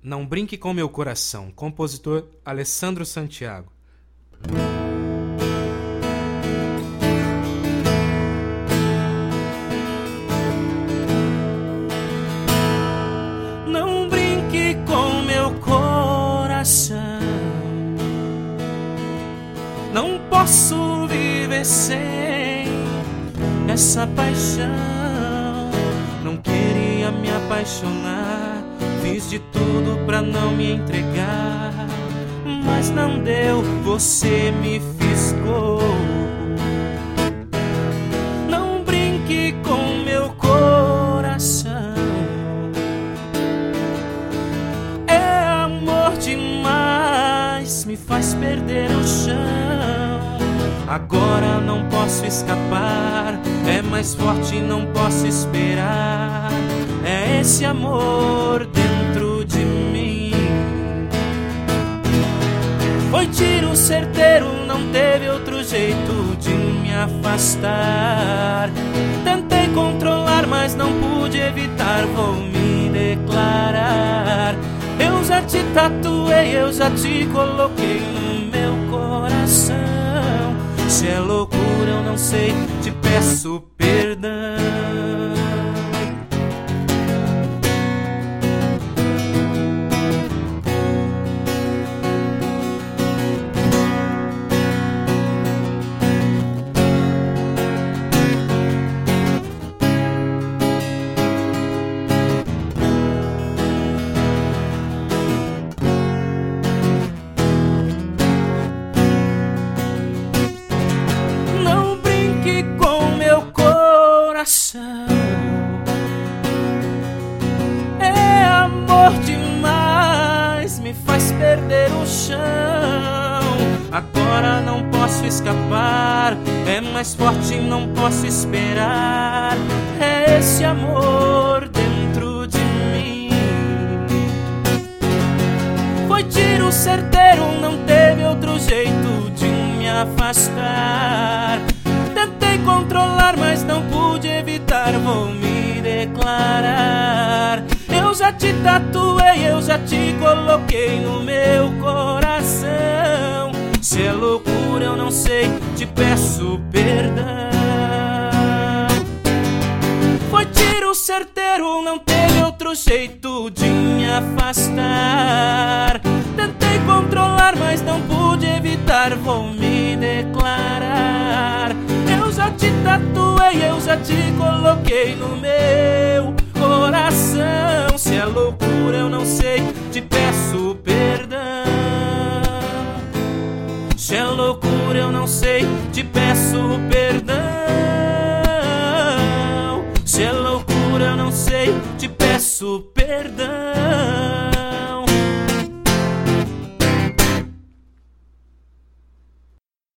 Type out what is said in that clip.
Não Brinque com Meu Coração, compositor Alessandro Santiago. Não brinque com meu coração, não posso viver sem essa paixão. Não queria me apaixonar, fiz de tudo pra não me entregar, mas não deu, você me fisgou. Não brinque com meu coração, é amor demais, me faz perder o chão. Agora não posso escapar, é mais forte, não posso esperar. É esse amor dentro de mim. Foi tiro certeiro, não teve outro jeito de me afastar. Tentei controlar, mas não pude evitar, vou me declarar. Eu já te tatuei, eu já te coloquei no meu coração. Se é loucura eu não sei, te peço perdão. É amor demais, me faz perder o chão. Agora não posso escapar, é mais forte, não posso esperar. É esse amor dentro de mim. Foi tiro certeiro, não teve outro jeito de me afastar. Tentei controlar, mas não pude evitar, vou me declarar. Eu já te tatuei, eu já te coloquei no meu coração. Se é loucura eu não sei, te peço perdão. Foi tiro certeiro, não teve outro jeito de me afastar. Tentei controlar, mas não pude evitar, vou me declarar. Eu já te tatuei, eu já te coloquei no meu coração. Se é loucura eu não sei, te peço perdão. Se é loucura eu não sei, te peço perdão. Se é loucura eu não sei, te peço perdão.